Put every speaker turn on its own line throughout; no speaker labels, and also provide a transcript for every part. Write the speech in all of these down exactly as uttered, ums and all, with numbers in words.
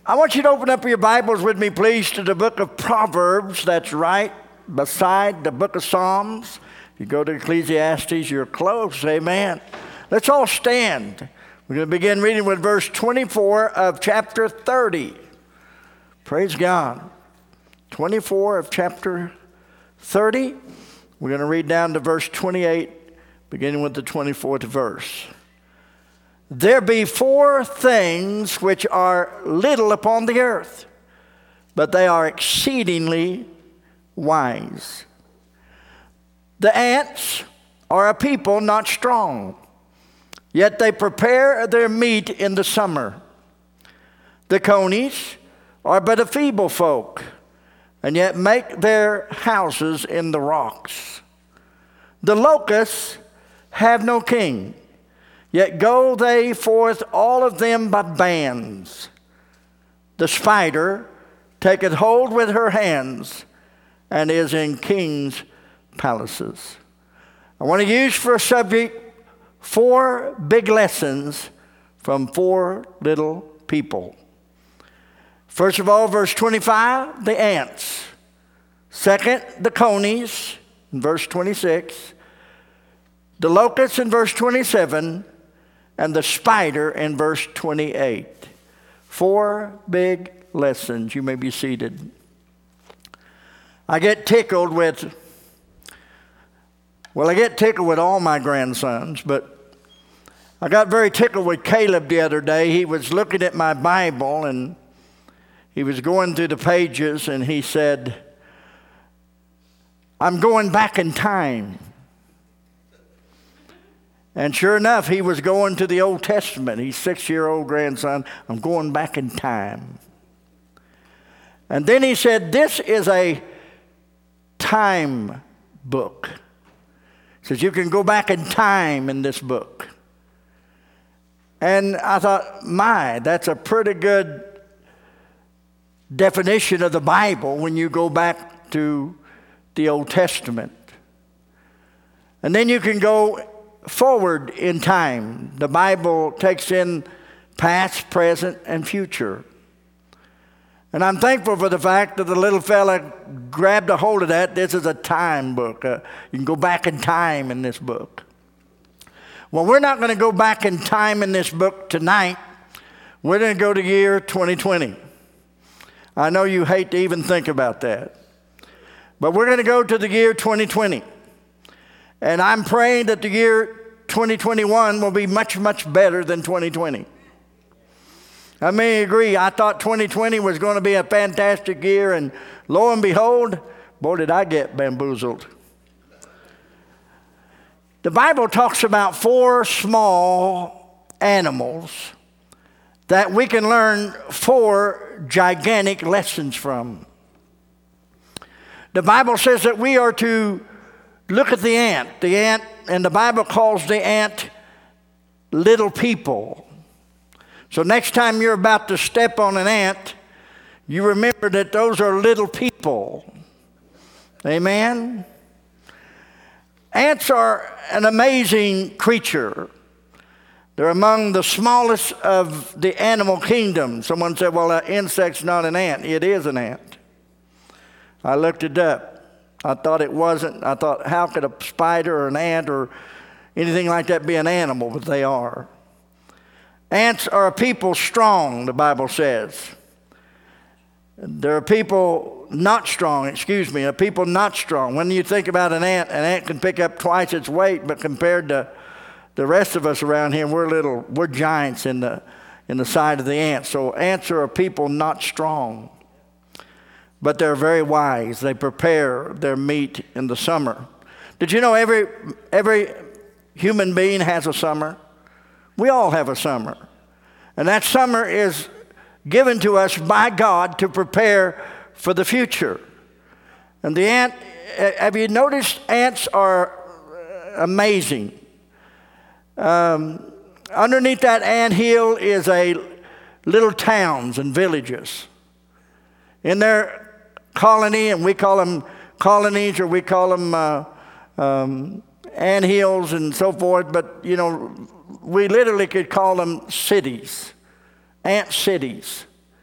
I want you to open up your Bibles with me, please, to the book of Proverbs. That's right beside the book of Psalms. If you go to Ecclesiastes, you're close. Amen. Let's all stand. We're going to begin reading with verse twenty-four of chapter thirty. Praise God. twenty-four of chapter thirty. We're going to read down to verse twenty-eight, beginning with the twenty-fourth verse. There be four things which are little upon the earth, but they are exceedingly wise. The ants are a people not strong, yet they prepare their meat in the summer. The conies are but a feeble folk, and yet make their houses in the rocks. The locusts have no king, yet go they forth all of them by bands. The spider taketh hold with her hands, and is in kings' palaces. I want to use for a subject four big lessons from four little people. First of all, verse twenty-five, the ants. Second, the conies, in verse twenty-six. The locusts in verse twenty-seven. And the spider in verse twenty-eight. Four big lessons. You may be seated. I get tickled with, well, I get tickled with all my grandsons, but I got very tickled with Caleb the other day. He was looking at my Bible, and he was going through the pages, and he said, I'm going back in time. And sure enough, he was going to the Old Testament. He's six-year-old grandson. I'm going back in time. And then he said, this is a time book. He says, you can go back in time in this book. And I thought, my, that's a pretty good definition of the Bible when you go back to the Old Testament. And then you can go forward in time. The Bible takes in past, present, and future. And I'm thankful for the fact that the little fella grabbed a hold of that. This is a time book. Uh, you can go back in time in this book. Well, we're not going to go back in time in this book tonight. We're going to go to year twenty twenty. I know you hate to even think about that. But we're going to go to the year twenty twenty. And I'm praying that the year twenty twenty-one will be much, much better than twenty twenty. I may agree. I thought twenty twenty was going to be a fantastic year, and lo and behold, boy, did I get bamboozled. The Bible talks about four small animals that we can learn four gigantic lessons from. The Bible says that we are to look at the ant. The ant, and the Bible calls the ant little people. So next time you're about to step on an ant, you remember that those are little people. Amen? Ants are an amazing creature. They're among the smallest of the animal kingdom. Someone said, well, an insect's not an ant. It is an ant. I looked it up. I thought it wasn't. I thought, how could a spider or an ant or anything like that be an animal? But they are. Ants are a people strong, the Bible says. They're a people not strong, excuse me, a people not strong. When you think about an ant, an ant can pick up twice its weight, but compared to the rest of us around here, we're little, we're giants in the, in the sight of the ant. So ants are a people not strong. But they're very wise. They prepare their meat in the summer. Did you know every, every human being has a summer? We all have a summer. And that summer is given to us by God to prepare for the future. And the ant, have you noticed ants are amazing? Um, underneath that anthill is a little towns and villages. In their colony, and we call them colonies, or we call them uh, um, anthills and so forth, but, you know, we literally could call them cities, ant cities.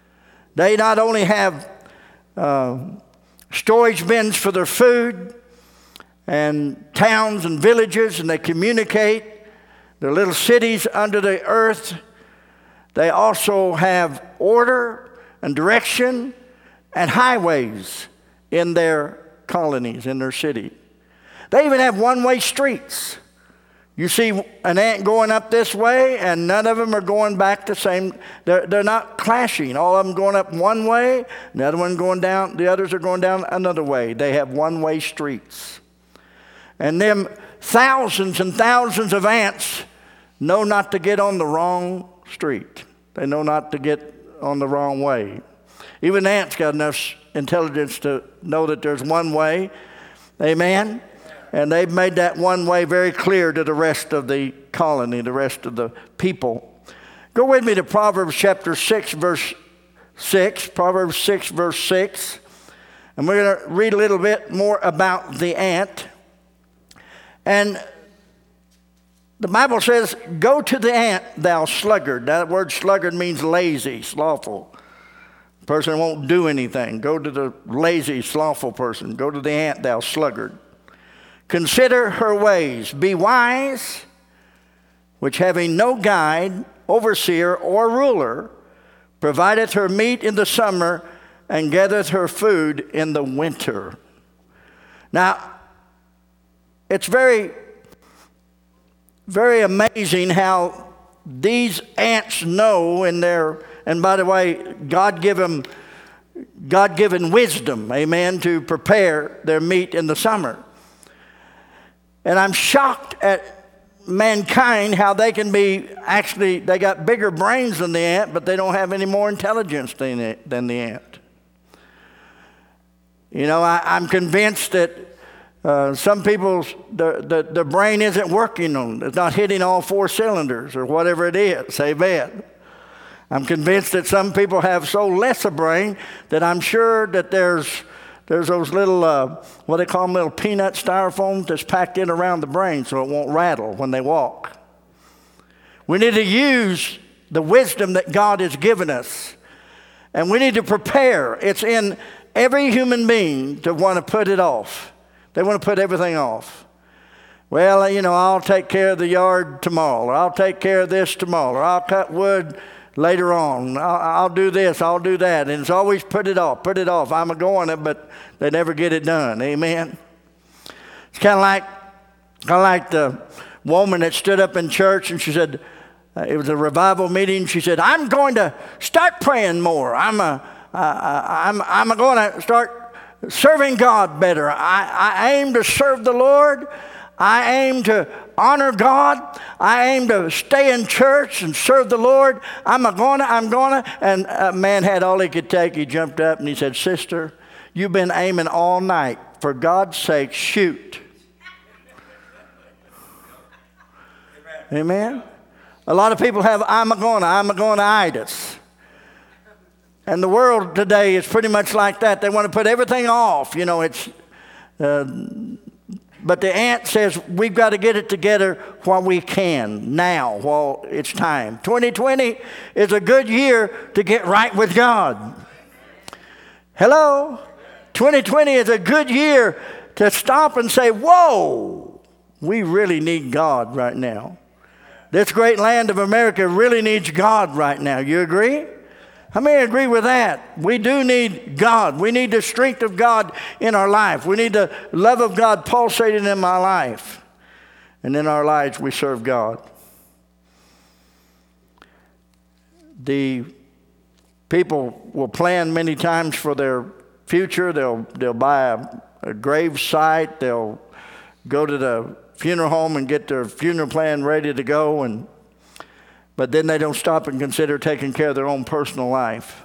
They not only have uh, storage bins for their food and towns and villages, and they communicate their little cities under the earth. They also have order and direction and highways in their colonies, in their city. They even have one-way streets. You see an ant going up this way, and none of them are going back the same. They're, they're not clashing. All of them going up one way, the other one going down, the others are going down another way. They have one-way streets. And them thousands and thousands of ants know not to get on the wrong street. They know not to get on the wrong way. Even ants got enough intelligence to know that there's one way. Amen? And they've made that one way very clear to the rest of the colony, the rest of the people. Go with me to Proverbs chapter six, verse six. Proverbs six, verse six. And we're going to read a little bit more about the ant. And the Bible says, go to the ant, thou sluggard. That word sluggard means lazy, slothful. Person won't do anything. Go to the lazy, slothful person. Go to the ant, thou sluggard. Consider her ways. Be wise, which having no guide, overseer, or ruler, provideth her meat in the summer and gathereth her food in the winter. Now, it's very, very amazing how these ants know in their, and by the way, God give them God-given wisdom, amen, to prepare their meat in the summer. And I'm shocked at mankind how they can be, actually, they got bigger brains than the ant, but they don't have any more intelligence than the, than the ant. You know, I, I'm convinced that uh, some people's, the, the, the brain isn't working on, it's not hitting all four cylinders or whatever it is, amen. I'm convinced that some people have so less a brain that I'm sure that there's There's those little, uh, what they call them, little peanut styrofoams that's packed in around the brain so it won't rattle when they walk. We need to use the wisdom that God has given us. And we need to prepare. It's in every human being to want to put it off. They want to put everything off. Well, you know, I'll take care of the yard tomorrow, or I'll take care of this tomorrow, or I'll cut wood later on. I'll, I'll do this, I'll do that. And it's always put it off, put it off. I'm a-going it, but they never get it done. Amen? It's kind of like, kind of like the woman that stood up in church and she said, uh, it was a revival meeting. She said, I'm going to start praying more. I'm, a, uh, I'm, I'm going to start serving God better. I, I aim to serve the Lord. I aim to honor God. I aim to stay in church and serve the Lord. I'm a gonna, I'm gonna. And a man had all he could take. He jumped up and he said, sister, you've been aiming all night. For God's sake, shoot. Amen. Amen? A lot of people have I'm a gonna, I'm a gonna-itis. And the world today is pretty much like that. They want to put everything off. You know, it's... Uh, But the ant says we've got to get it together while we can, now, while it's time. twenty twenty is a good year to get right with God. Hello? twenty twenty is a good year to stop and say, whoa, we really need God right now. This great land of America really needs God right now. You agree? How many agree with that? We do need God. We need the strength of God in our life. We need the love of God pulsating in my life. And in our lives, we serve God. The people will plan many times for their future. They'll, they'll buy a, a grave site. They'll go to the funeral home and get their funeral plan ready to go, and but then they don't stop and consider taking care of their own personal life.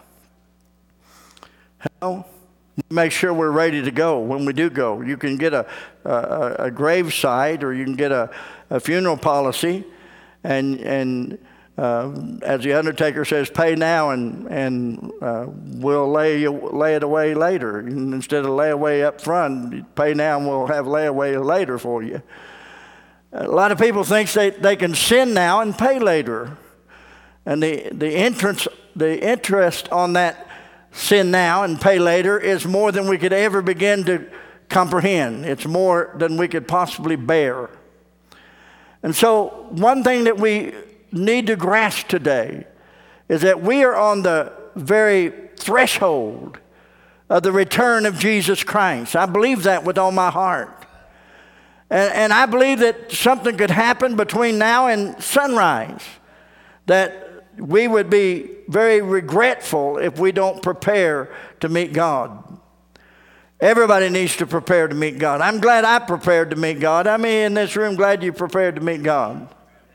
Well, make sure we're ready to go when we do go. You can get a, a, a grave site, or you can get a, a funeral policy, and and uh, as the undertaker says, pay now and and uh, we'll lay you, lay it away later. And instead of lay away up front, pay now and we'll have layaway later for you. A lot of people think they, they can sin now and pay later. And the, the entrance, the interest on that sin now and pay later, is more than we could ever begin to comprehend. It's more than we could possibly bear. And so one thing that we need to grasp today is that we are on the very threshold of the return of Jesus Christ. I believe that with all my heart. And, and I believe that something could happen between now and sunrise, that we would be very regretful if we don't prepare to meet God. Everybody needs to prepare to meet God. I'm glad I prepared to meet God. I mean, in this room, glad you prepared to meet God.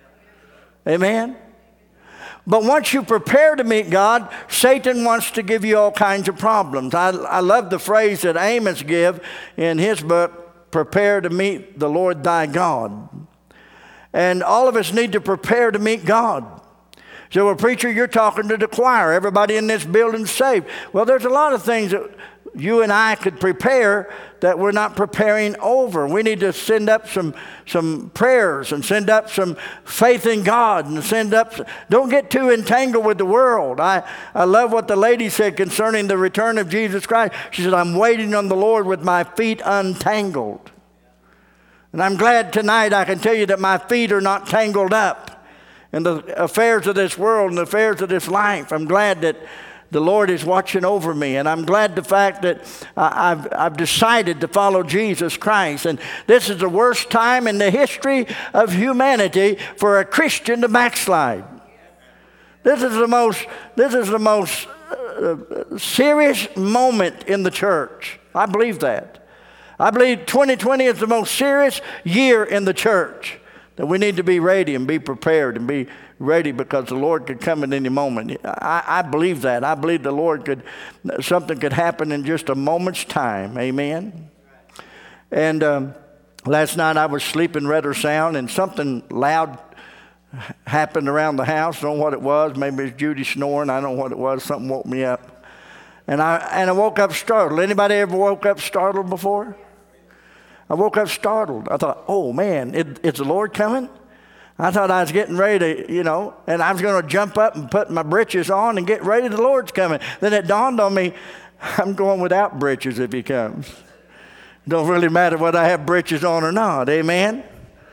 Amen? But once you prepare to meet God, Satan wants to give you all kinds of problems. I, I love the phrase that Amos gives in his book, prepare to meet the Lord thy God. And all of us need to prepare to meet God. So, well, preacher, you're talking to the choir. Everybody in this building's saved. Well, there's a lot of things that you and I could prepare that we're not preparing over. We need to send up some some prayers and send up some faith in God and send up. Don't get too entangled with the world. I, I love what the lady said concerning the return of Jesus Christ. She said, I'm waiting on the Lord with my feet untangled. And I'm glad tonight I can tell you that my feet are not tangled up in the affairs of this world and the affairs of this life. I'm glad that the Lord is watching over me, and I'm glad the fact that uh, I've, I've decided to follow Jesus Christ. And this is the worst time in the history of humanity for a Christian to backslide. This is the most, this is the most uh, serious moment in the church. I believe that. I believe twenty twenty is the most serious year in the church. That we need to be ready and be prepared and be ready because the Lord could come at any moment. I, I believe that. I believe the Lord could, something could happen in just a moment's time. Amen. And um, last night I was sleeping rather sound and something loud happened around the house. I don't know what it was. Maybe it's Judy snoring. I don't know what it was. Something woke me up. And I, and I woke up startled. Anybody ever woke up startled before? I woke up startled. I thought, oh, man, is, is the Lord coming? I thought I was getting ready to, you know, and I was going to jump up and put my britches on and get ready. The Lord's coming. Then it dawned on me, I'm going without britches if he comes. It don't really matter whether I have britches on or not. Amen?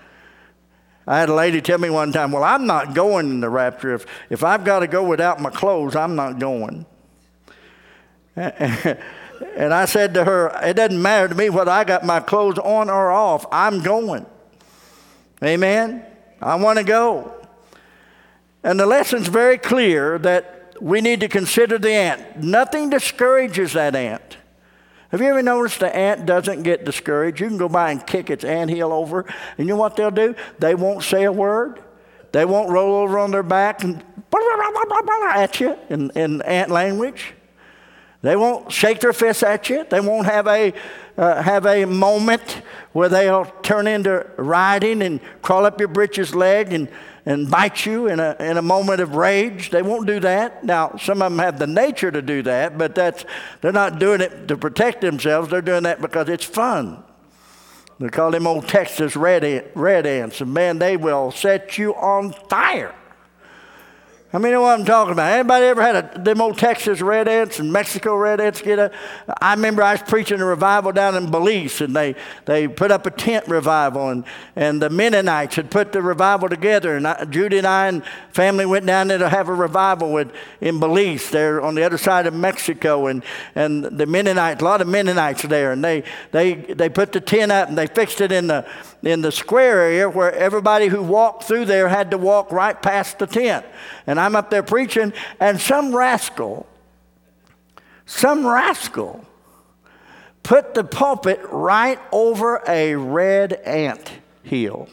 I had a lady tell me one time, well, I'm not going in the rapture. If, if I've got to go without my clothes, I'm not going. And I said to her, it doesn't matter to me whether I got my clothes on or off. I'm going. Amen? I want to go. And the lesson's very clear that we need to consider the ant. Nothing discourages that ant. Have you ever noticed the ant doesn't get discouraged? You can go by and kick its anthill over, and you know what they'll do? They won't say a word. They won't roll over on their back and at you in, in ant language. They won't shake their fists at you. They won't have a uh, have a moment where they'll turn into riding and crawl up your britches leg and, and bite you in a in a moment of rage. They won't do that. Now, some of them have the nature to do that, but that's they're not doing it to protect themselves. They're doing that because it's fun. They call them old Texas red ant, red ants, and man, they will set you on fire. I mean, you know what I'm talking about? Anybody ever had a, them old Texas red ants and Mexico red ants get a? I remember I was preaching a revival down in Belize, and they, they put up a tent revival, and, and the Mennonites had put the revival together, and I, Judy and I and family went down there to have a revival with, in Belize, there on the other side of Mexico, and, and the Mennonites, a lot of Mennonites there, and they, they, they put the tent up, and they fixed it in the, in the square area where everybody who walked through there had to walk right past the tent. And I'm up there preaching, and some rascal, some rascal put the pulpit right over a red ant hill.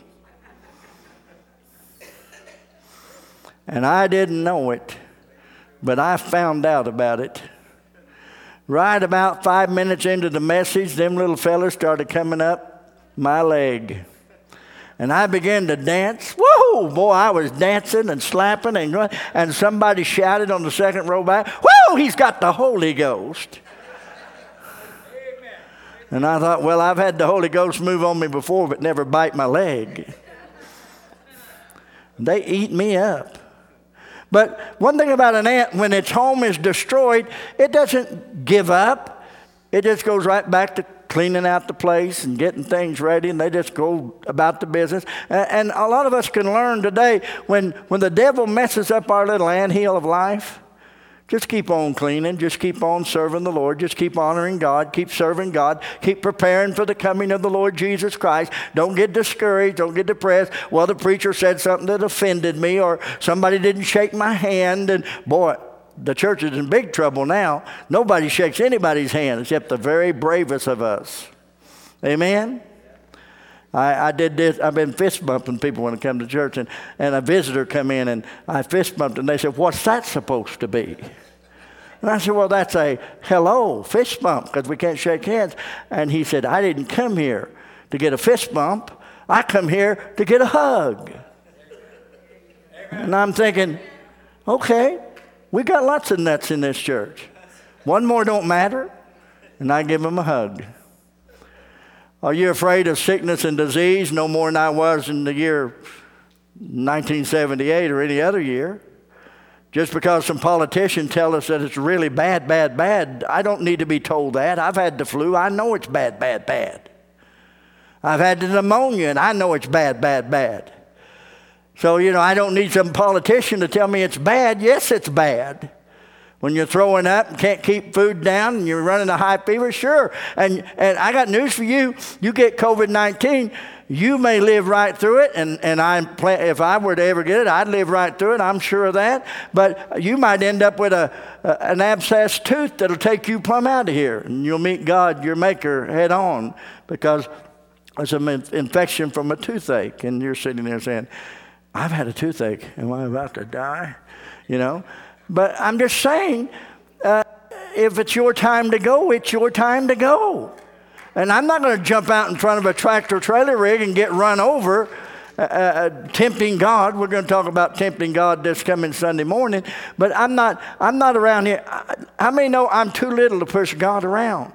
And I didn't know it, but I found out about it. Right about five minutes into the message, them little fellas started coming up my leg. And I began to dance. Whoa, boy, I was dancing and slapping and going. And somebody shouted on the second row back, whoa, he's got the Holy Ghost. Amen. And I thought, well, I've had the Holy Ghost move on me before, but never bite my leg. They eat me up. But one thing about an ant, when its home is destroyed, it doesn't give up. It just goes right back to cleaning out the place and getting things ready, and they just go about the business. And, and a lot of us can learn today, when, when the devil messes up our little anthill of life, just keep on cleaning. Just keep on serving the Lord. Just keep honoring God. Keep serving God. Keep preparing for the coming of the Lord Jesus Christ. Don't get discouraged. Don't get depressed. Well, the preacher said something that offended me, or somebody didn't shake my hand. And boy, the church is in big trouble now. Nobody shakes anybody's hand except the very bravest of us. Amen? I, I did this. I've been fist bumping people when they come to church, and, and a visitor come in, and I fist bumped, and they said, "What's that supposed to be?" And I said, "Well, that's a hello fist bump, because we can't shake hands." And he said, "I didn't come here to get a fist bump. I come here to get a hug." And I'm thinking, okay, we got lots of nuts in this church. One more don't matter, and I give them a hug. Are you afraid of sickness and disease? No more than I was in the year nineteen seventy-eight or any other year. Just because some politicians tell us that it's really bad, bad, bad, I don't need to be told that. I've had the flu. I know it's bad, bad, bad. I've had the pneumonia, and I know it's bad, bad, bad. So, you know, I don't need some politician to tell me it's bad. Yes, it's bad. When you're throwing up and can't keep food down and you're running a high fever, sure. And and I got news for you. You get covid nineteen, you may live right through it. And, and I plan, if I were to ever get it, I'd live right through it. I'm sure of that. But you might end up with a, a an abscessed tooth that'll take you plumb out of here. And you'll meet God, your maker, head on, because it's an infection from a toothache. And you're sitting there saying, "I've had a toothache. Am I about to die?" You know? But I'm just saying, uh, if it's your time to go, it's your time to go. And I'm not going to jump out in front of a tractor trailer rig and get run over uh, uh, tempting God. We're going to talk about tempting God this coming Sunday morning. But I'm not, I'm not around here. How many know I'm too little to push God around?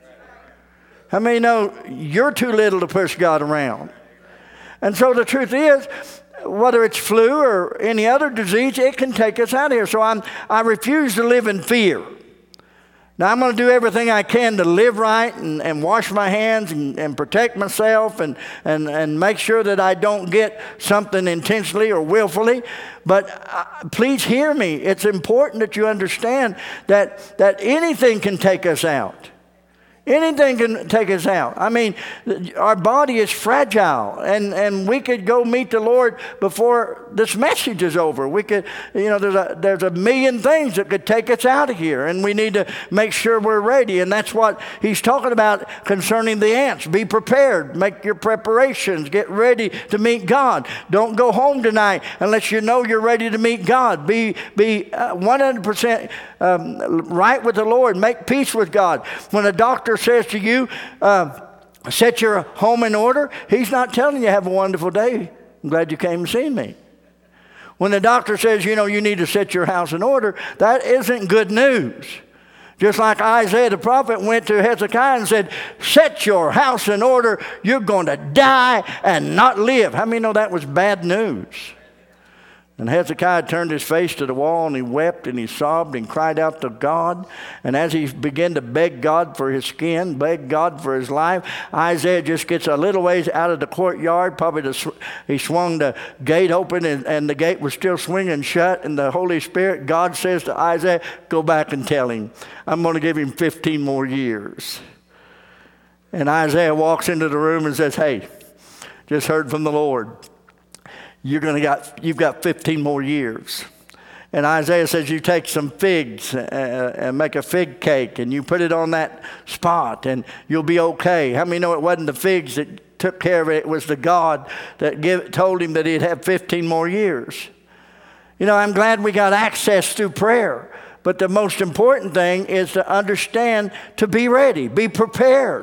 How many know you're too little to push God around? And so the truth is, whether it's flu or any other disease, it can take us out of here. So I'm, I refuse to live in fear. Now, I'm going to do everything I can to live right and, and wash my hands and, and protect myself and, and, and make sure that I don't get something intentionally or willfully. But uh, please hear me. It's important that you understand that, that anything can take us out. Anything can take us out. I mean, our body is fragile, and, and we could go meet the Lord before this message is over. We could, you know, there's a, there's a million things that could take us out of here, and we need to make sure we're ready. And that's what he's talking about concerning the ants. Be prepared. Make your preparations. Get ready to meet God. Don't go home tonight unless you know you're ready to meet God. Be, be uh, one hundred percent um, right with the Lord. Make peace with God. When a doctor says to you, uh, set your home in order, he's not telling you have a wonderful day. I'm glad you came and seen me. When the doctor says, you know, you need to set your house in order, that isn't good news. Just like Isaiah the prophet went to Hezekiah and said, set your house in order, you're going to die and not live. How many know that was bad news? And Hezekiah turned his face to the wall, and he wept, and he sobbed, and cried out to God. And as he began to beg God for his skin, beg God for his life, Isaiah just gets a little ways out of the courtyard. Probably the, he swung the gate open, and, and the gate was still swinging shut. And the Holy Spirit, God says to Isaiah, go back and tell him, I'm going to give him fifteen more years. And Isaiah walks into the room and says, hey, just heard from the Lord. You're gonna got, you've got fifteen more years. And Isaiah says, you take some figs uh, and make a fig cake, and you put it on that spot, and you'll be okay. How many know it wasn't the figs that took care of it? It was the God that give, told him that he'd have fifteen more years. You know, I'm glad we got access through prayer. But the most important thing is to understand to be ready, be prepared.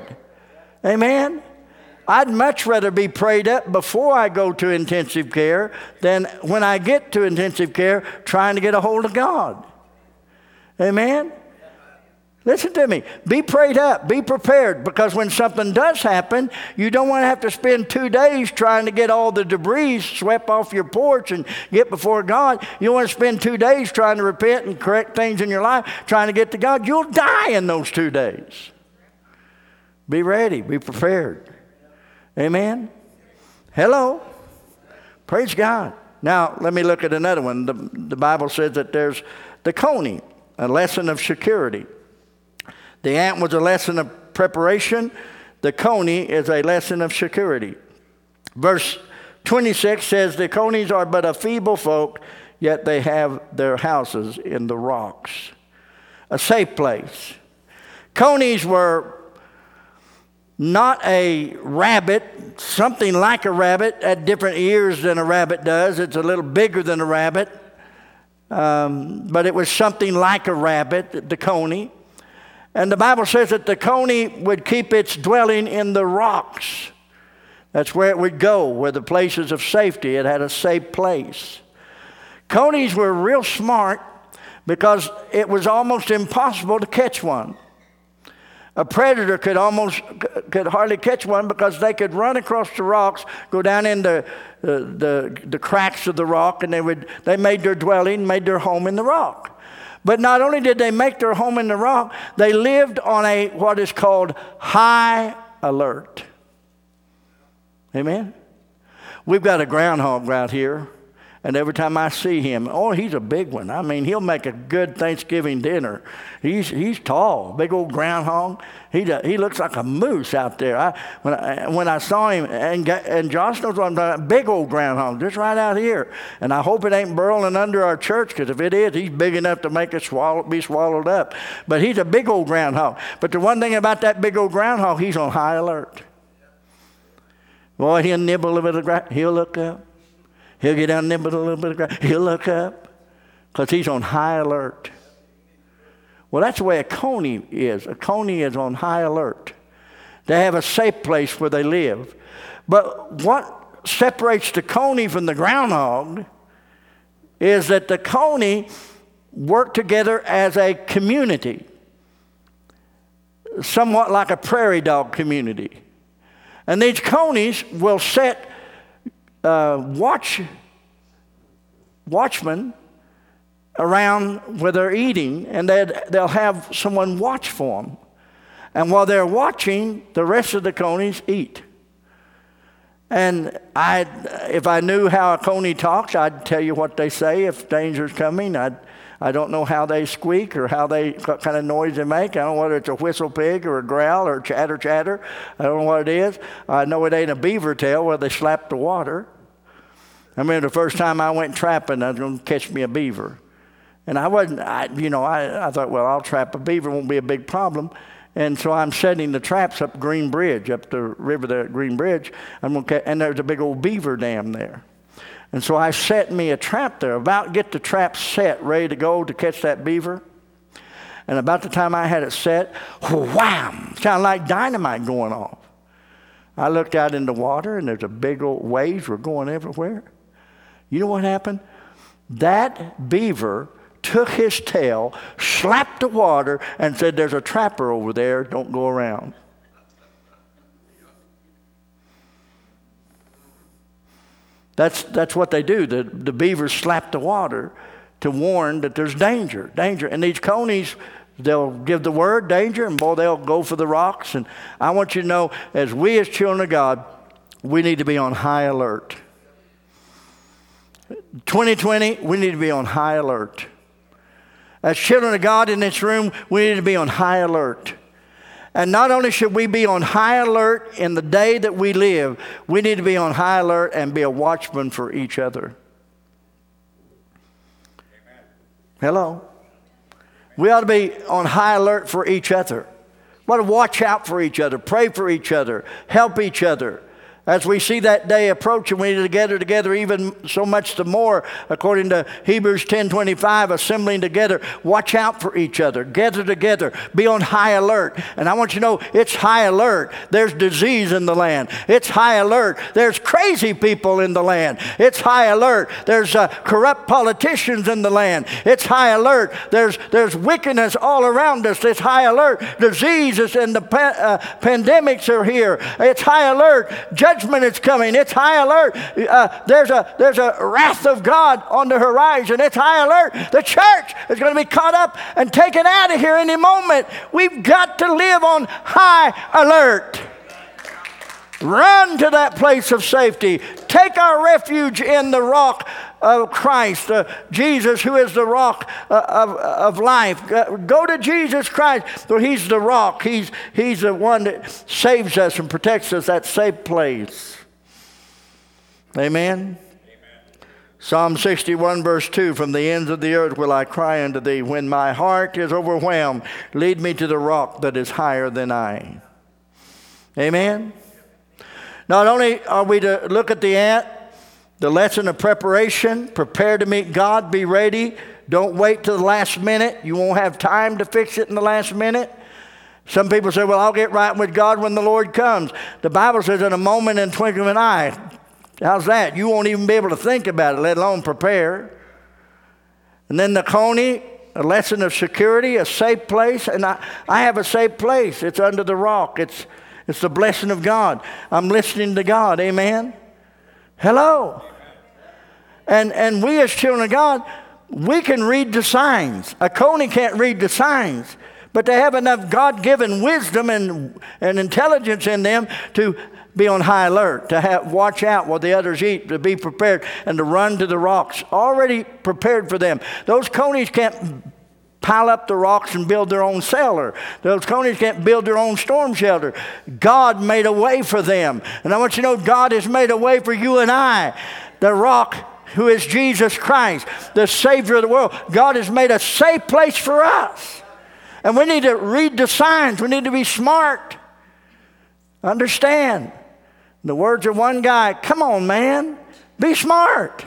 Amen? I'd much rather be prayed up before I go to intensive care than when I get to intensive care trying to get a hold of God. Amen? Listen to me. Be prayed up. Be prepared, because when something does happen, you don't want to have to spend two days trying to get all the debris swept off your porch and get before God. You don't want to spend two days trying to repent and correct things in your life, trying to get to God. You'll die in those two days. Be ready. Be prepared. Amen? Hello. Praise God. Now, let me look at another one. The, the Bible says that there's the coney, a lesson of security. The ant was a lesson of preparation. The coney is a lesson of security. Verse twenty-six says, the conies are but a feeble folk, yet they have their houses in the rocks. A safe place. Conies were not a rabbit, something like a rabbit, had different ears than a rabbit does. It's a little bigger than a rabbit. Um, but it was something like a rabbit, the coney. And the Bible says that the coney would keep its dwelling in the rocks. That's where it would go, where the places of safety. It had a safe place. Conies were real smart because it was almost impossible to catch one. A predator could almost could hardly catch one because they could run across the rocks, go down in the, the, the, the cracks of the rock, and they would they made their dwelling, made their home in the rock. But not only did they make their home in the rock, they lived on a what is called high alert. Amen? We've got a groundhog right here, and every time I see him, oh, he's a big one. I mean, he'll make a good Thanksgiving dinner. He's he's tall, big old groundhog. He he looks like a moose out there. I, when I, when I saw him, and and Josh knows what I'm talking about, big old groundhog, just right out here. And I hope it ain't burrowing under our church, because if it is, he's big enough to make it swallow, be swallowed up. But he's a big old groundhog. But the one thing about that big old groundhog, he's on high alert. Boy, he'll nibble a little bit of grass. He'll look up. He'll get down and nibble a little bit of grass. He'll look up because he's on high alert. Well, that's the way a coney is. A coney is on high alert. They have a safe place where they live. But what separates the coney from the groundhog is that the coney work together as a community, somewhat like a prairie dog community. And these conies will set uh, watch watchmen around where they're eating, and they'll have someone watch for them. And while they're watching, the rest of the conies eat. And I, if I knew how a coney talks, I'd tell you what they say if danger's coming. I'd, I don't know how they squeak or how they, what kind of noise they make. I don't know whether it's a whistle pig or a growl or a chatter chatter. I don't know what it is. I know it ain't a beaver tail where they slap the water. I remember the first time I went trapping, I was going to catch me a beaver. And I wasn't, I, you know, I, I thought, well, I'll trap a beaver, won't be a big problem. And so I'm setting the traps up Green Bridge, up the river there at Green Bridge. I'm gonna catch, and there's a big old beaver dam there. And so I set me a trap there, about get the trap set, ready to go to catch that beaver. And about the time I had it set, wham, sounded like dynamite going off. I looked out in the water, and there's a big old waves were going everywhere. You know what happened? That beaver took his tail, slapped the water, and said, there's a trapper over there, don't go around. That's, that's what they do. The, the beavers slap the water to warn that there's danger, danger. And these conies, they'll give the word, danger, and boy, they'll go for the rocks. And I want you to know, as we as children of God, we need to be on high alert. twenty twenty, we need to be on high alert. As children of God in this room, we need to be on high alert. And not only should we be on high alert in the day that we live, we need to be on high alert and be a watchman for each other. Amen. Hello. We ought to be on high alert for each other. We ought to watch out for each other, pray for each other, help each other. As we see that day approaching, we need to gather together even so much the more, according to Hebrews ten twenty-five, assembling together. Watch out for each other. Gather together. Be on high alert. And I want you to know, it's high alert. There's disease in the land. It's high alert. There's crazy people in the land. It's high alert. There's uh, corrupt politicians in the land. It's high alert. There's, there's wickedness all around us. It's high alert. Diseases and the pa- uh, pandemics are here. It's high alert. Judgment is coming. It's high alert. Uh, there's a there's a wrath of God on the horizon. It's high alert. The church is going to be caught up and taken out of here any moment. We've got to live on high alert. Run to that place of safety. Take our refuge in the rock of Christ, uh, Jesus, who is the rock uh, of, of life. Uh, go to Jesus Christ, for He's the rock. He's, he's the one that saves us and protects us, that safe place. Amen? Amen. Psalm sixty-one, verse two, from the ends of the earth will I cry unto thee. When my heart is overwhelmed, lead me to the rock that is higher than I. Amen? Not only are we to look at the ant, the lesson of preparation, prepare to meet God, be ready. Don't wait till the last minute. You won't have time to fix it in the last minute. Some people say, well, I'll get right with God when the Lord comes. The Bible says in a moment and twinkling of an eye. How's that? You won't even be able to think about it, let alone prepare. And then the coney, a lesson of security, a safe place. And I, I have a safe place. It's under the rock. It's, it's the blessing of God. I'm listening to God. Amen? Hello. And and we as children of God, we can read the signs. A coney can't read the signs, but they have enough God-given wisdom and, and intelligence in them to be on high alert, to have watch out what the others eat, to be prepared, and to run to the rocks, already prepared for them. Those conies can't pile up the rocks and build their own cellar. Those conies can't build their own storm shelter. God made a way for them. And I want you to know, God has made a way for you and I. The rock, who is Jesus Christ, the Savior of the world. God has made a safe place for us. And we need to read the signs. We need to be smart. Understand. The words of one guy, come on, man, be smart.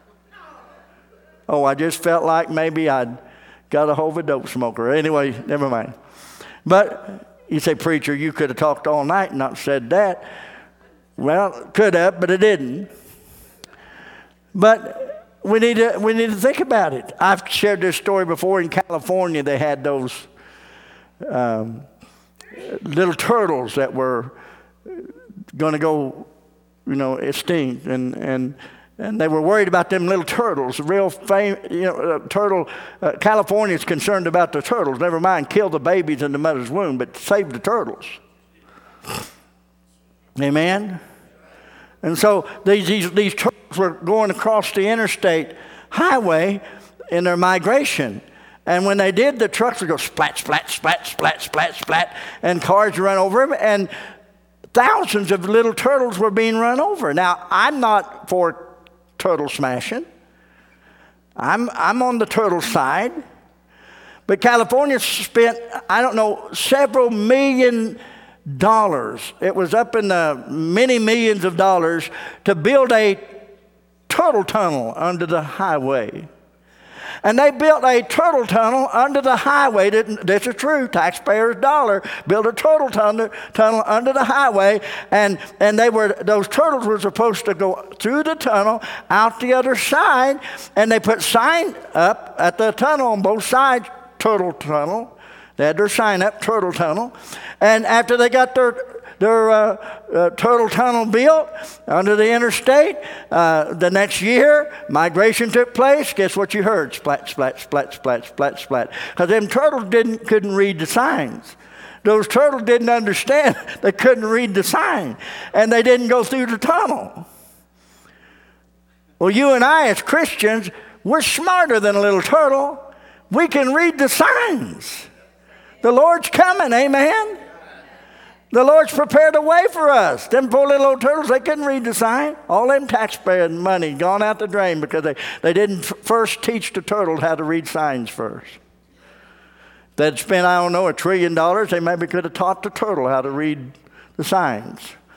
Oh, I just felt like maybe I'd got a hold of a dope smoker. Anyway, never mind. But you say, preacher, you could have talked all night and not said that. Well, could have, but it didn't. But we need to we need to think about it. I've shared this story before. In California, they had those um, little turtles that were going to go, you know, extinct, and and. And they were worried about them little turtles. Real fame, you know, uh, turtle. Uh, California is concerned about the turtles. Never mind, kill the babies in the mother's womb, but save the turtles. Amen. And so these these, these turtles were going across the interstate highway in their migration. And when they did, the trucks would go splat, splat, splat, splat, splat, splat, and cars would run over them. And thousands of little turtles were being run over. Now, I'm not for turtle smashing. I'm I'm on the turtle side. But California spent, I don't know, several million dollars. It was up in the many millions of dollars to build a turtle tunnel under the highway. And they built a turtle tunnel under the highway. This is true. Taxpayers' dollar built a turtle tunnel, tunnel under the highway, and and they were those turtles were supposed to go through the tunnel out the other side, and they put sign up at the tunnel on both sides. Turtle tunnel. They had their sign up, turtle tunnel, and after they got their their uh, uh, turtle tunnel built under the interstate. Uh, the next year, migration took place. Guess what you heard? Splat, splat, splat, splat, splat, splat. Because them turtles didn't couldn't read the signs. Those turtles didn't understand. They couldn't read the sign, and they didn't go through the tunnel. Well, you and I, as Christians, we're smarter than a little turtle. We can read the signs. The Lord's coming. Amen. The Lord's prepared a way for us. Them poor little old turtles, they couldn't read the sign. All them taxpayer money gone out the drain because they, they didn't f- first teach the turtles how to read signs first. If they'd spent, I don't know, a trillion dollars, they maybe could have taught the turtle how to read the signs.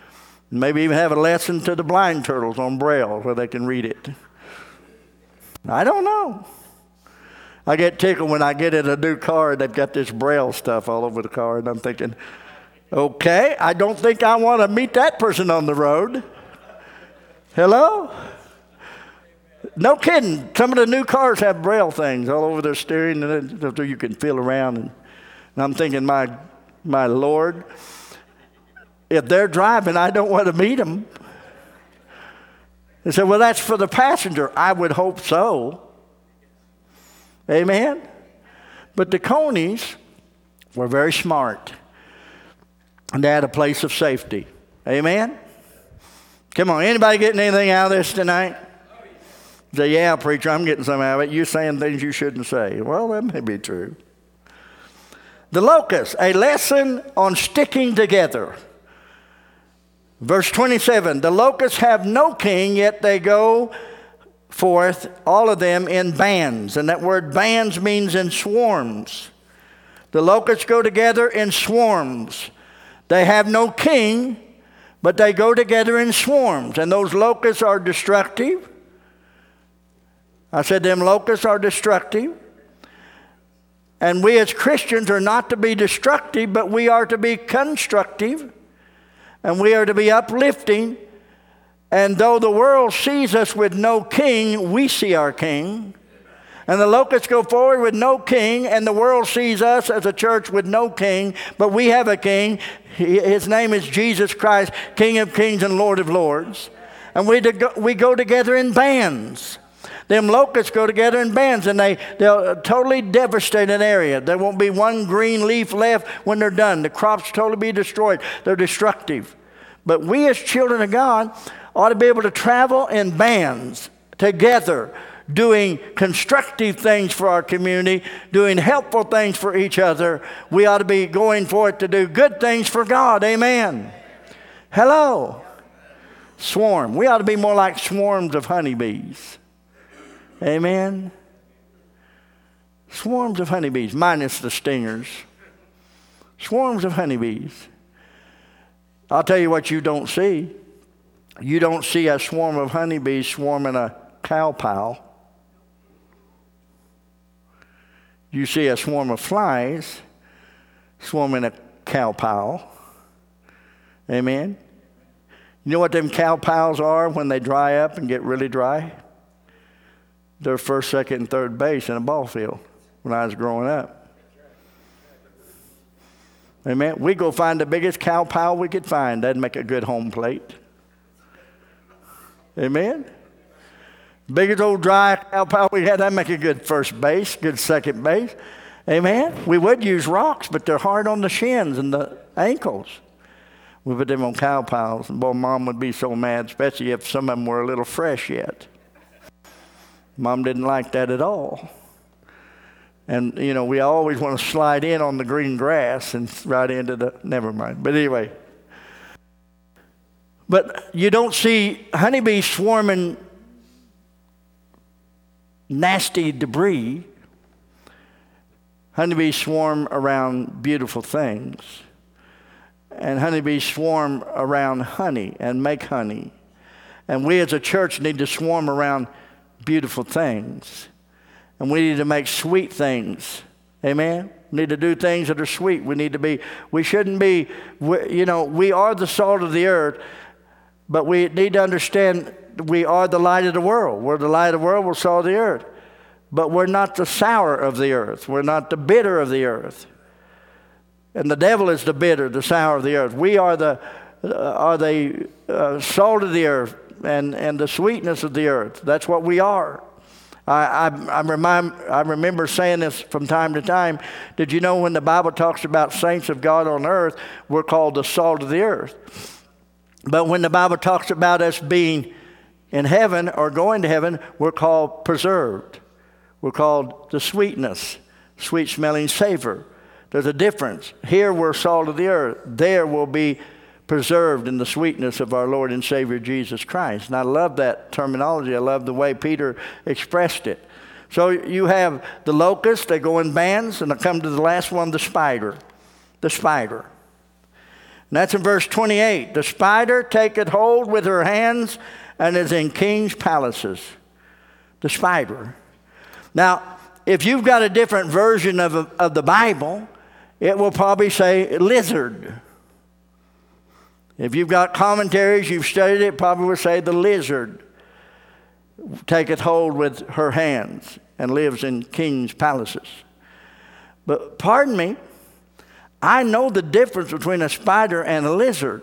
Maybe even have a lesson to the blind turtles on Braille where they can read it. I don't know. I get tickled when I get in a new car and they've got this Braille stuff all over the car, and I'm thinking, okay, I don't think I want to meet that person on the road. Hello? No kidding. Some of the new cars have Braille things all over their steering, and so you can feel around. And, and I'm thinking, my, my Lord, if they're driving, I don't want to meet them. They said, well, that's for the passenger. I would hope so. Amen? But the Conies were very smart. And they had a place of safety. Amen? Come on, anybody getting anything out of this tonight? Say, yeah, preacher, I'm getting some out of it. You're saying things you shouldn't say. Well, that may be true. The locust, a lesson on sticking together. Verse twenty-seven, the locusts have no king, yet they go forth, all of them, in bands. And that word bands means in swarms. The locusts go together in swarms. They have no king, but they go together in swarms. And those locusts are destructive. I said them locusts are destructive. And we as Christians are not to be destructive, but we are to be constructive. And we are to be uplifting. And though the world sees us with no king, we see our king. And the locusts go forward with no king, and the world sees us as a church with no king, but we have a king. His name is Jesus Christ, King of kings and Lord of lords. And we, go, we go together in bands. Them locusts go together in bands, and they, they'll totally devastate an area. There won't be one green leaf left when they're done. The crops totally be destroyed. They're destructive. But we as children of God ought to be able to travel in bands together, doing constructive things for our community, doing helpful things for each other. We ought to be going forth to do good things for God. Amen. Hello. Swarm. We ought to be more like swarms of honeybees. Amen. Swarms of honeybees, minus the stingers. Swarms of honeybees. I'll tell you what you don't see. You don't see a swarm of honeybees swarming a cow pile. You see a swarm of flies swarming a cow pile. Amen. You know what them cow piles are when they dry up and get really dry? They're first, second, and third base in a ball field when I was growing up. Amen. We go find the biggest cow pile we could find. That'd make a good home plate. Amen. Biggest old dry cow pile we had, that'd make a good first base, good second base. Amen. We would use rocks, but they're hard on the shins and the ankles. We put them on cow piles, and boy, Mom would be so mad, especially if some of them were a little fresh yet. Mom didn't like that at all. And, you know, we always want to slide in on the green grass and right into the, never mind. But anyway. But you don't see honeybees swarming nasty debris. Honeybees swarm around beautiful things. And honeybees swarm around honey and make honey. And we as a church need to swarm around beautiful things. And we need to make sweet things. Amen? We need to do things that are sweet. We need to be, we shouldn't be, you know, we are the salt of the earth, but we need to understand we are the light of the world. We're the light of the world, we're salt of the earth. But we're not the sour of the earth. We're not the bitter of the earth. And the devil is the bitter, the sour of the earth. We are the, uh, are the uh, salt of the earth. And, and the sweetness of the earth. That's what we are. I, I, I, remind, I remember saying this from time to time. Did you know when the Bible talks about saints of God on earth, we're called the salt of the earth. But when the Bible talks about us being in heaven or going to heaven, we're called preserved. We're called the sweetness, sweet smelling savor. There's a difference. Here we're salt of the earth. There will be preserved in the sweetness of our Lord and Savior Jesus Christ. And I love that terminology. I love the way Peter expressed it. So you have the locusts, they go in bands, and I come to the last one, the spider. The spider. And that's in verse twenty-eight. The spider taketh hold with her hands and is in king's palaces. The spider. Now, if you've got a different version of, of the Bible, it will probably say lizard. If you've got commentaries, you've studied it, it probably will say the lizard taketh hold with her hands and lives in king's palaces. But pardon me, I know the difference between a spider and a lizard.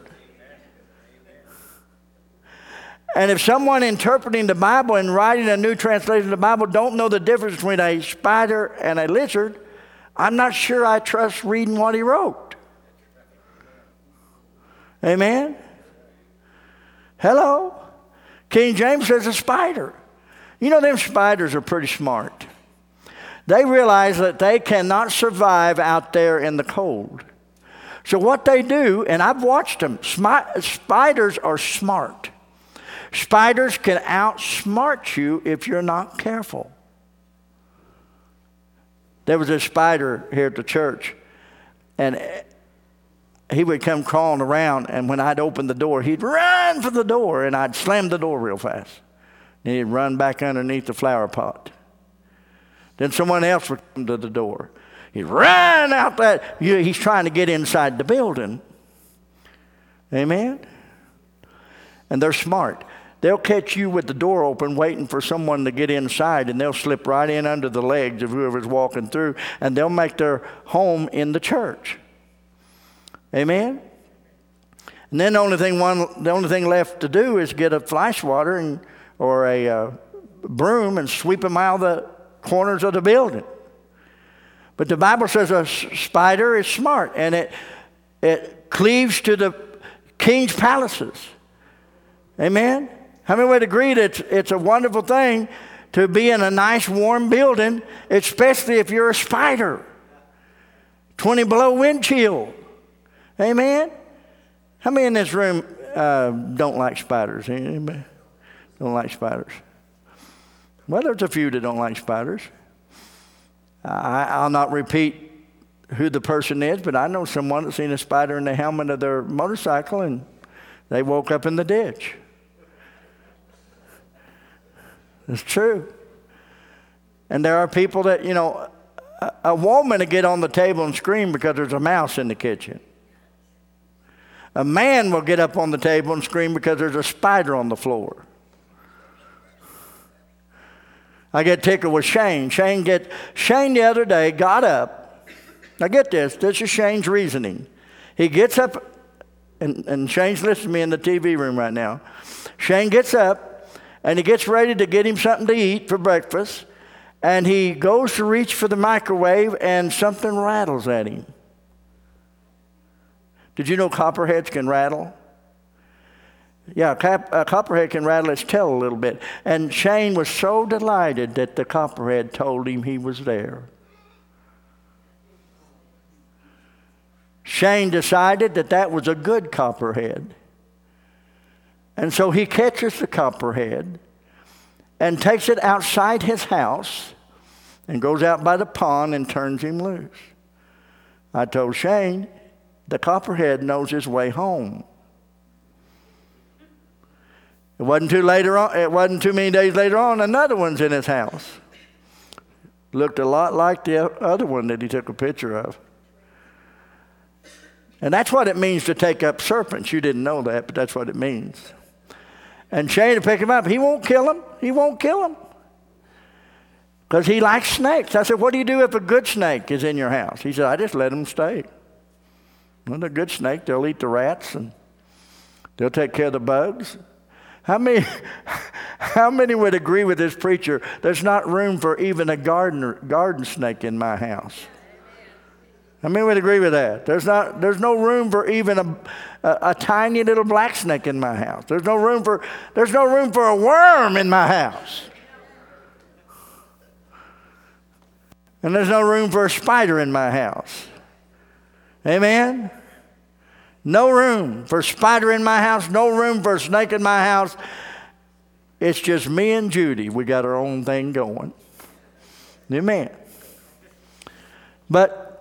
And if someone interpreting the Bible and writing a new translation of the Bible don't know the difference between a spider and a lizard, I'm not sure I trust reading what he wrote. Amen? Hello? King James says a spider. You know, them spiders are pretty smart. They realize that they cannot survive out there in the cold. So what they do, and I've watched them, smi- spiders are smart. Spiders can outsmart you if you're not careful. There was a spider here at the church, and he would come crawling around, and when I'd open the door, he'd run for the door, and I'd slam the door real fast. And he'd run back underneath the flower pot. Then someone else would come to the door. He'd run out that. You know, he's trying to get inside the building. Amen? And they're smart. They'll catch you with the door open waiting for someone to get inside, and they'll slip right in under the legs of whoever's walking through, and they'll make their home in the church. Amen? And then the only thing one, the only thing left to do is get a fly swatter and, or a uh, broom and sweep them out of the corners of the building. But the Bible says a spider is smart, and it it cleaves to the king's palaces. Amen? How many would agree that it's, it's a wonderful thing to be in a nice warm building, especially if you're a spider? twenty below wind chill. Amen? How many in this room uh, don't like spiders? Anybody don't like spiders? Well, there's a few that don't like spiders. I, I'll not repeat who the person is, but I know someone that's seen a spider in the helmet of their motorcycle, and they woke up in the ditch. It's true. And there are people that, you know, a, a woman will get on the table and scream because there's a mouse in the kitchen. A man will get up on the table and scream because there's a spider on the floor. I get tickled with Shane. Shane get Shane the other day got up. Now get this. This is Shane's reasoning. He gets up, and, and Shane's listening to me in the T V room right now. Shane gets up, and he gets ready to get him something to eat for breakfast, and he goes to reach for the microwave, and something rattles at him. Did you know copperheads can rattle? Yeah, a, cap, a copperhead can rattle its tail a little bit. And Shane was so delighted that the copperhead told him he was there. Shane decided that that was a good copperhead. And so he catches the copperhead and takes it outside his house and goes out by the pond and turns him loose. I told Shane, the copperhead knows his way home. It wasn't too later on. It wasn't too many days later on. Another one's in his house. Looked a lot like the other one that he took a picture of. And that's what it means to take up serpents. You didn't know that, but that's what it means. And Shane to pick him up. He won't kill him. He won't kill him because he likes snakes. I said, "What do you do if a good snake is in your house?" He said, "I just let them stay. Well, they're a good snake. They'll eat the rats and they'll take care of the bugs." How many, how many would agree with this preacher? There's not room for even a gardener, garden snake in my house. How many would agree with that? There's not. There's no room for even a, a, a tiny little black snake in my house. There's no room for. There's no room for a worm in my house. And there's no room for a spider in my house. Amen? No room for a spider in my house. No room for a snake in my house. It's just me and Judy. We got our own thing going. Amen. But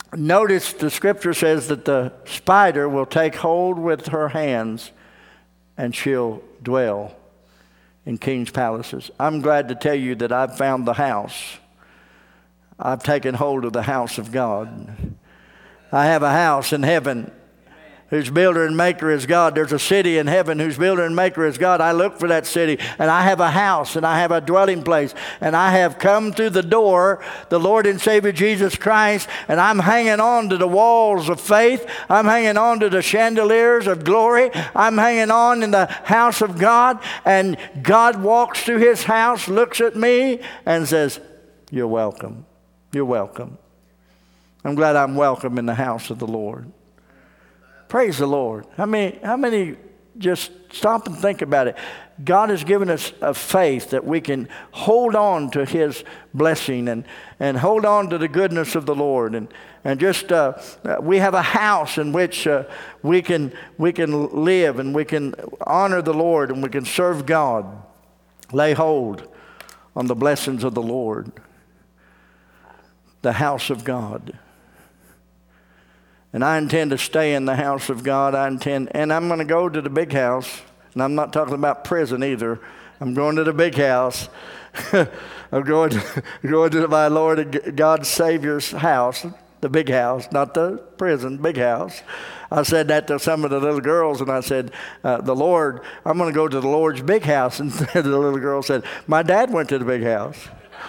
notice the scripture says that the spider will take hold with her hands and she'll dwell in king's palaces. I'm glad to tell you that I've found the house. I've taken hold of the house of God. I have a house in heaven whose builder and maker is God. There's a city in heaven whose builder and maker is God. I look for that city, and I have a house, and I have a dwelling place, and I have come through the door, the Lord and Savior Jesus Christ, and I'm hanging on to the walls of faith. I'm hanging on to the chandeliers of glory. I'm hanging on in the house of God, and God walks through his house, looks at me, and says, "You're welcome. You're welcome." I'm glad I'm welcome in the house of the Lord. Praise the Lord. How many, how many just stop and think about it? God has given us a faith that we can hold on to his blessing and, and hold on to the goodness of the Lord. And, and just uh, we have a house in which uh, we can, we can live and we can honor the Lord and we can serve God. Lay hold on the blessings of the Lord. The house of God. And I intend to stay in the house of God. I intend, and I'm going to go to the big house. And I'm not talking about prison either. I'm going to the big house. I'm going to, going to my Lord and God Savior's house, the big house, not the prison, big house. I said that to some of the little girls, and I said, uh, the Lord, I'm going to go to the Lord's big house. And the little girl said, my dad went to the big house.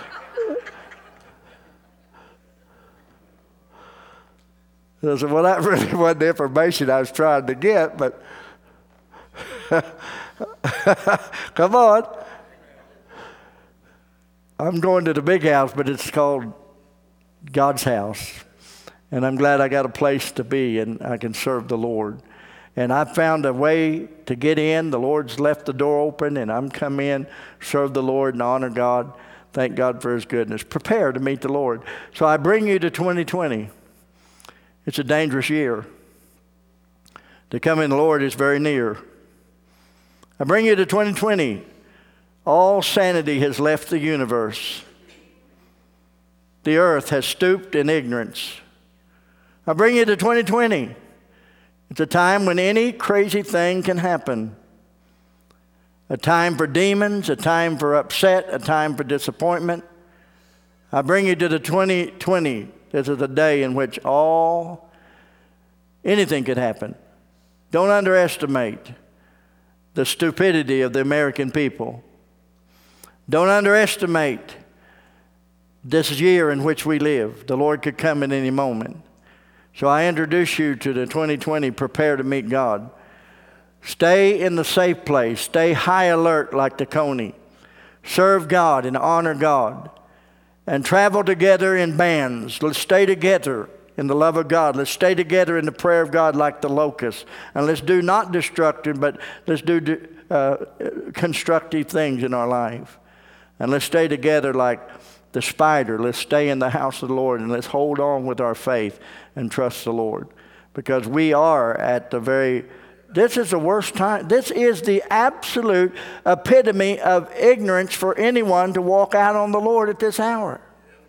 I said, well, that really wasn't the information I was trying to get, but come on. I'm going to the big house, but it's called God's house. And I'm glad I got a place to be and I can serve the Lord. And I found a way to get in. The Lord's left the door open, and I'm come in, serve the Lord, and honor God. Thank God for his goodness. Prepare to meet the Lord. So I bring you to twenty twenty. It's a dangerous year. To come in the Lord is very near. I bring you to twenty twenty. All sanity has left the universe. The earth has stooped in ignorance. I bring you to twenty twenty. It's a time when any crazy thing can happen. A time for demons, a time for upset, a time for disappointment. I bring you to the twenty twenty. This is a day in which all, anything could happen. Don't underestimate the stupidity of the American people. Don't underestimate this year in which we live. The Lord could come at any moment. So I introduce you to the twenty twenty, prepare to meet God. Stay in the safe place. Stay high alert like the Coney. Serve God and honor God. And travel together in bands. Let's stay together in the love of God. Let's stay together in the prayer of God like the locust. And let's do not destructive, but let's do uh, constructive things in our life. And let's stay together like the spider. Let's stay in the house of the Lord, and let's hold on with our faith and trust the Lord. Because we are at the very... This is the worst time. This is the absolute epitome of ignorance for anyone to walk out on the Lord at this hour.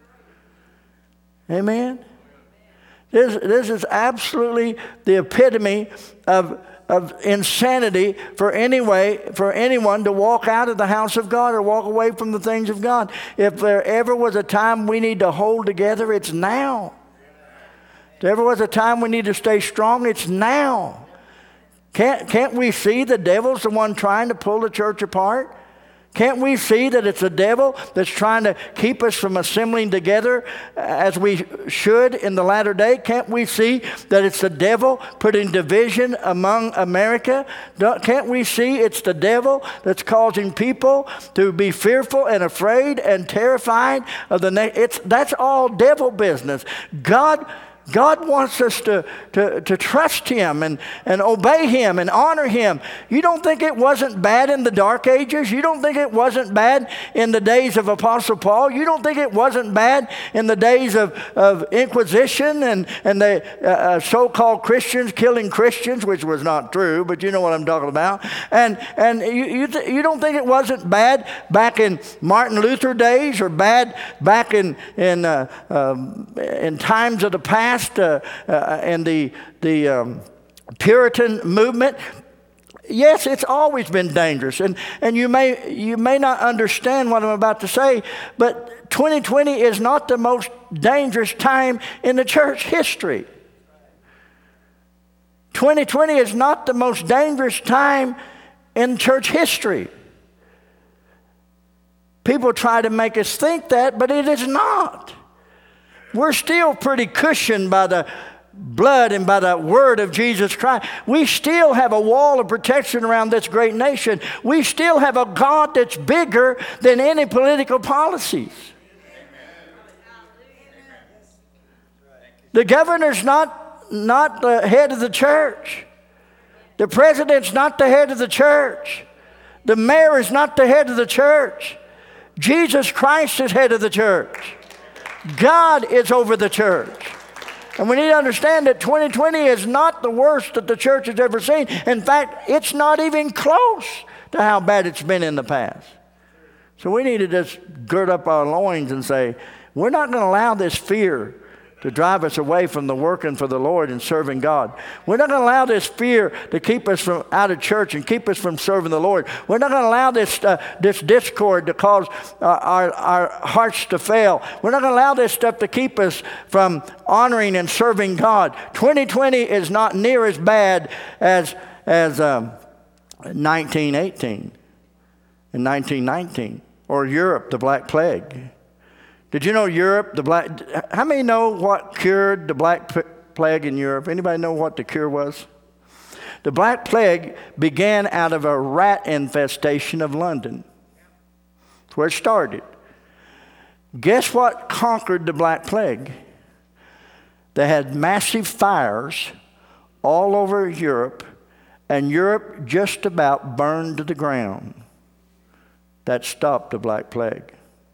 Amen? This, this is absolutely the epitome of, of insanity for, anyway, for anyone to walk out of the house of God or walk away from the things of God. If there ever was a time we need to hold together, it's now. If there ever was a time we need to stay strong, it's now. Can't, can't we see the devil's the one trying to pull the church apart? Can't we see that it's the devil that's trying to keep us from assembling together as we should in the latter day? Can't we see that it's the devil putting division among America? Can't we see it's the devil that's causing people to be fearful and afraid and terrified of the next? It's that's all devil business. God God wants us to, to, to trust him and, and obey him and honor him. You don't think it wasn't bad in the dark ages? You don't think it wasn't bad in the days of Apostle Paul? You don't think it wasn't bad in the days of, of Inquisition and, and the uh, so-called Christians killing Christians, which was not true, but you know what I'm talking about. And, and you, you, th- you don't think it wasn't bad back in Martin Luther days or bad back in, in, uh, um, in times of the past past uh, uh, in the, the um, Puritan movement, yes, it's always been dangerous. And, and you may, you may not understand what I'm about to say, but twenty twenty is not the most dangerous time in the church history. twenty twenty is not the most dangerous time in church history. People try to make us think that, but it is not. We're still pretty cushioned by the blood and by the word of Jesus Christ. We still have a wall of protection around this great nation. We still have a God that's bigger than any political policies. The governor's not, not the head of the church. The president's not the head of the church. The mayor is not the head of the church. Jesus Christ is head of the church. God is over the church. And we need to understand that twenty twenty is not the worst that the church has ever seen. In fact, it's not even close to how bad it's been in the past. So we need to just gird up our loins and say, we're not going to allow this fear to drive us away from the working for the Lord and serving God. We're not going to allow this fear to keep us from out of church and keep us from serving the Lord. We're not going to allow this uh, this discord to cause uh, our, our hearts to fail. We're not going to allow this stuff to keep us from honoring and serving God. twenty twenty is not near as bad as, as um, nineteen eighteen and nineteen nineteen or Europe, the Black Plague. Did you know Europe, the black, how many know what cured the Black Plague in Europe? Anybody know what the cure was? The Black Plague began out of a rat infestation of London. That's where it started. Guess what conquered the Black Plague? They had massive fires all over Europe, and Europe just about burned to the ground. That stopped the Black Plague.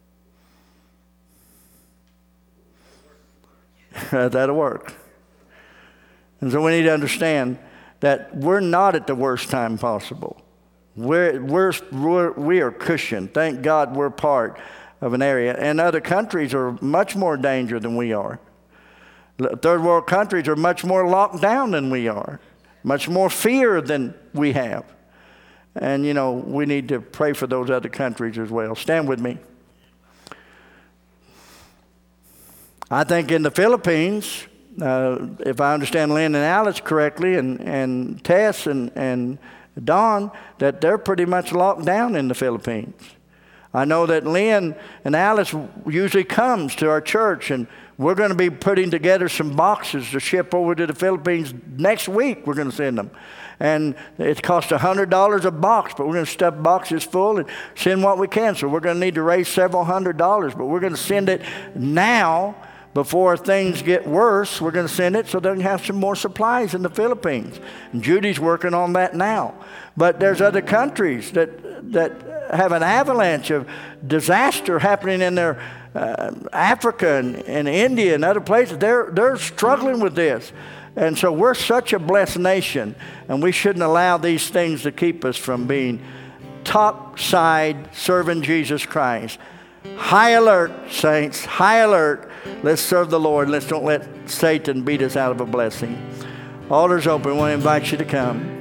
That'll work. And so we need to understand that we're not at the worst time possible. We're, we're, we're, we are cushioned. Thank God we're part of an area. And other countries are much more danger than we are. Third world countries are much more locked down than we are. Much more fear than we have. And, you know, we need to pray for those other countries as well. Stand with me. I think in the Philippines, uh, if I understand Lynn and Alice correctly, and, and Tess and, and Don, that they're pretty much locked down in the Philippines. I know that Lynn and Alice usually comes to our church, and we're going to be putting together some boxes to ship over to the Philippines next week. We're going to send them. And it costs one hundred dollars a box, but we're going to stuff boxes full and send what we can. So we're going to need to raise several hundred dollars, but we're going to send it now. Before things get worse, we're going to send it so they can have some more supplies in the Philippines. And Judy's working on that now. But there's other countries that that have an avalanche of disaster happening in their uh, Africa and, and India and other places. They're they're struggling with this. And so we're such a blessed nation, and we shouldn't allow these things to keep us from being top side serving Jesus Christ. High alert, saints, high alert. Let's serve the Lord. Let's don't let Satan beat us out of a blessing. Altar's open. We want to invite you to come.